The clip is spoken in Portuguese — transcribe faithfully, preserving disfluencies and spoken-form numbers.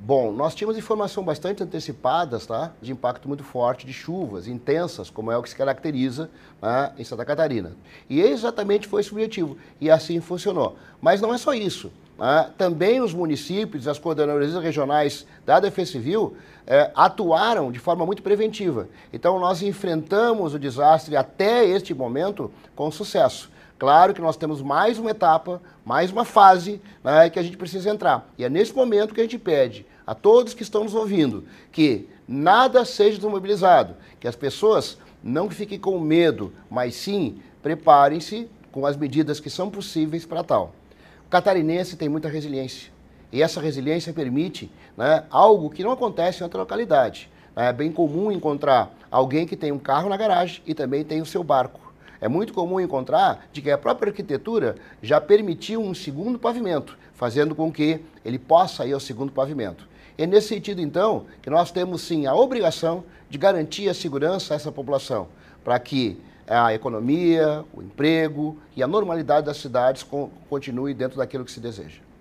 Bom, nós tínhamos informação bastante antecipada, tá? De impacto muito forte de chuvas intensas, como é o que se caracteriza, né, em Santa Catarina. E exatamente foi esse o objetivo, e assim funcionou. Mas não é só isso. Né? Também os municípios, as coordenadorias regionais da Defesa Civil eh, atuaram de forma muito preventiva. Então nós enfrentamos o desastre até este momento com sucesso. Claro que nós temos mais uma etapa, mais uma fase, né, que a gente precisa entrar. E é nesse momento que a gente pede a todos que estão nos ouvindo que nada seja desmobilizado, que as pessoas não fiquem com medo, mas sim preparem-se com as medidas que são possíveis para tal. O catarinense tem muita resiliência e essa resiliência permite, né, algo que não acontece em outra localidade. É bem comum encontrar alguém que tem um carro na garagem e também tem o seu barco. É muito comum encontrar de que a própria arquitetura já permitiu um segundo pavimento, fazendo com que ele possa ir ao segundo pavimento. É nesse sentido, então, que nós temos sim a obrigação de garantir a segurança a essa população, para que a economia, o emprego e a normalidade das cidades continue dentro daquilo que se deseja.